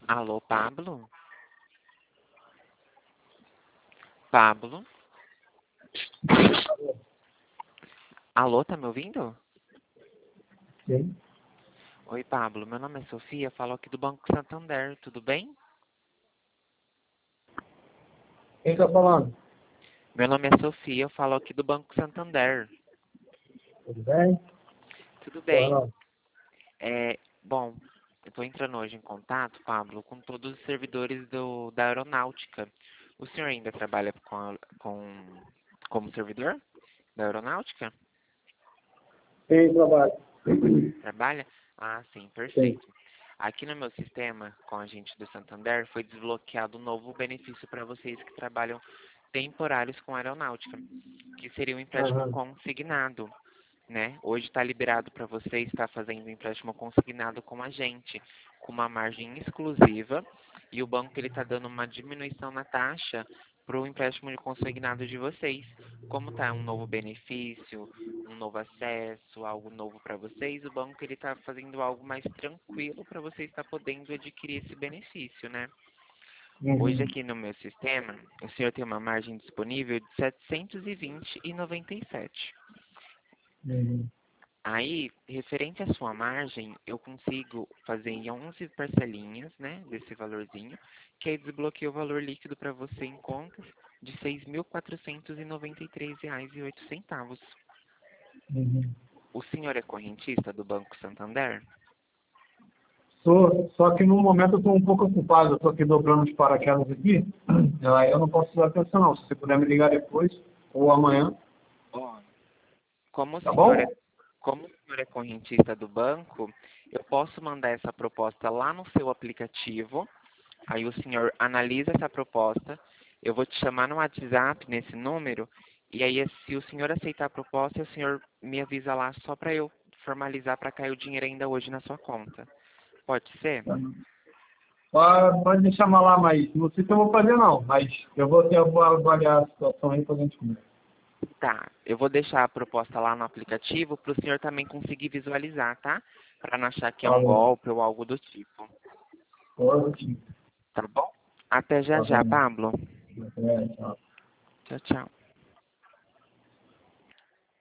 Alô, Pablo? Pablo? Alô, tá me ouvindo? Sim. Oi, Pablo. Meu nome é Sofia, falo aqui do Banco Santander, tudo bem? Quem está falando? Meu nome é Sofia, eu falo aqui do Banco Santander. Tudo bem? Tudo Boa bem? noite. Bom, eu estou entrando hoje em contato, Pablo, com todos os servidores da aeronáutica. O senhor ainda trabalha como servidor da aeronáutica? Quem trabalha? Trabalha? Ah, sim, Sim. perfeito. Aqui no meu sistema, com a gente do Santander, foi desbloqueado um novo benefício para vocês que trabalham temporários com aeronáutica, que seria um empréstimo Aham. consignado, né? Hoje está liberado para você estar fazendo um empréstimo consignado com a gente, com uma margem exclusiva, e o banco ele está dando uma diminuição na taxa para o empréstimo de consignado de vocês. Como está um novo benefício, um novo acesso, algo novo para vocês, o banco ele está fazendo algo mais tranquilo para você estar podendo adquirir esse benefício, né? Hoje Uhum. aqui no meu sistema, o senhor tem uma margem disponível de 720,97. Uhum. Aí, referente à sua margem, eu consigo fazer em 11 parcelinhas, né, desse valorzinho, que aí desbloqueia o valor líquido para você em contas de R$ 6.493,08. Uhum. O senhor é correntista do Banco Santander? Só que no momento eu estou um pouco ocupado. Eu estou aqui dobrando os paraquedas aqui. Eu não posso dar atenção, não. Se você puder me ligar depois ou amanhã, Ó, como o tá senhor é, bom? como o senhor é correntista do banco, eu posso mandar essa proposta lá no seu aplicativo. Aí o senhor analisa essa proposta, eu vou te chamar no WhatsApp nesse número, e aí se o senhor aceitar a proposta, o senhor me avisa lá só para eu formalizar para cair o dinheiro ainda hoje na sua conta. Pode ser? Pode me chamar lá, mas não sei se eu vou fazer, não. Mas eu vou avaliar a situação aí para a gente ver. Tá, eu vou deixar a proposta lá no aplicativo para o senhor também conseguir visualizar, tá? Para não achar que é um Falou. golpe ou algo do tipo. Ótimo. Tá bom? Até já Tá já, bom. Pablo. É, tchau. Tchau, tchau.